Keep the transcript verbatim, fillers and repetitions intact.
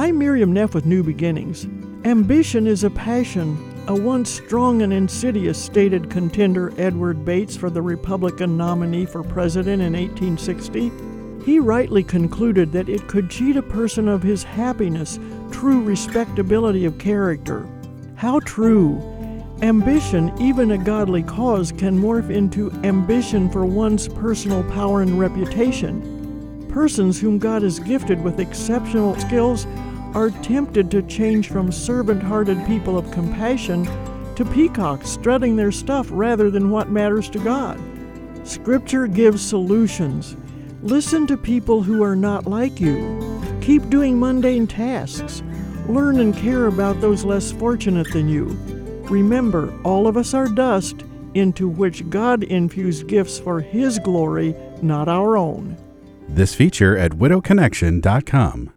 I'm Miriam Neff with New Beginnings. Ambition is a passion. A once strong and insidious, stated contender Edward Bates for the Republican nominee for president in eighteen sixty. He rightly concluded that it could cheat a person of his happiness, true respectability of character. How true! Ambition, even a godly cause, can morph into ambition for one's personal power and reputation. Persons whom God has gifted with exceptional skills are tempted to change from servant-hearted people of compassion to peacocks strutting their stuff rather than what matters to God. Scripture gives solutions. Listen to people who are not like you. Keep doing mundane tasks. Learn and care about those less fortunate than you. Remember, all of us are dust, into which God infused gifts for His glory, not our own. This feature at widow connection dot com.